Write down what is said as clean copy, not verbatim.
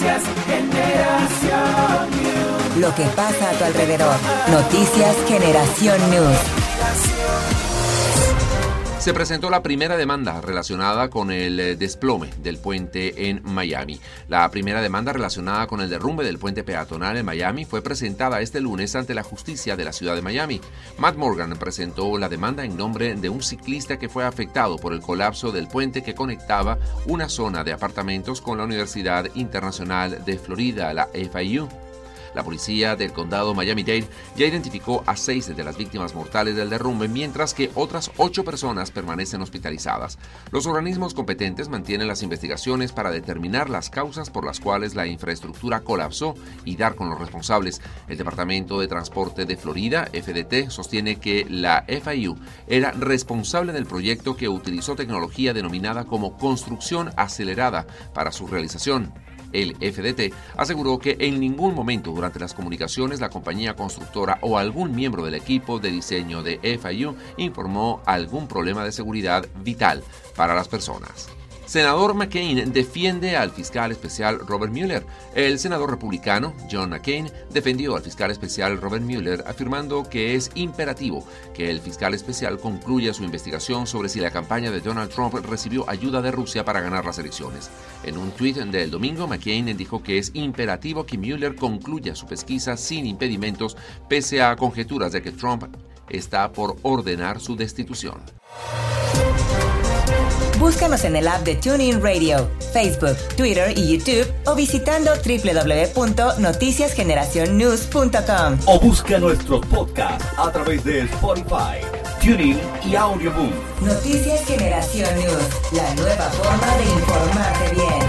Noticias Generación News. Lo que pasa a tu alrededor. Noticias Generación News. Se presentó la primera demanda relacionada con el desplome del puente en Miami. La primera demanda relacionada con el derrumbe del puente peatonal en Miami fue presentada este lunes ante la justicia de la ciudad de Miami. Matt Morgan presentó la demanda en nombre de un ciclista que fue afectado por el colapso del puente que conectaba una zona de apartamentos con la Universidad Internacional de Florida, la FIU. La policía del condado Miami-Dade ya identificó a 6 de las víctimas mortales del derrumbe, mientras que otras 8 personas permanecen hospitalizadas. Los organismos competentes mantienen las investigaciones para determinar las causas por las cuales la infraestructura colapsó y dar con los responsables. El Departamento de Transporte de Florida, FDT, sostiene que la FIU era responsable del proyecto que utilizó tecnología denominada como construcción acelerada para su realización. El FDT aseguró que en ningún momento durante las comunicaciones la compañía constructora o algún miembro del equipo de diseño de FIU informó algún problema de seguridad vital para las personas. Senador McCain defiende al fiscal especial Robert Mueller. El senador republicano John McCain defendió al fiscal especial Robert Mueller, afirmando que es imperativo que el fiscal especial concluya su investigación sobre si la campaña de Donald Trump recibió ayuda de Rusia para ganar las elecciones. En un tuit del domingo, McCain dijo que es imperativo que Mueller concluya su pesquisa sin impedimentos, pese a conjeturas de que Trump está por ordenar su destitución. Búscanos en el app de TuneIn Radio, Facebook, Twitter y YouTube o visitando www.noticiasgeneracionnews.com. O busca nuestros podcasts a través de Spotify, TuneIn y Audioboom. Noticias Generación News, la nueva forma de informarte bien.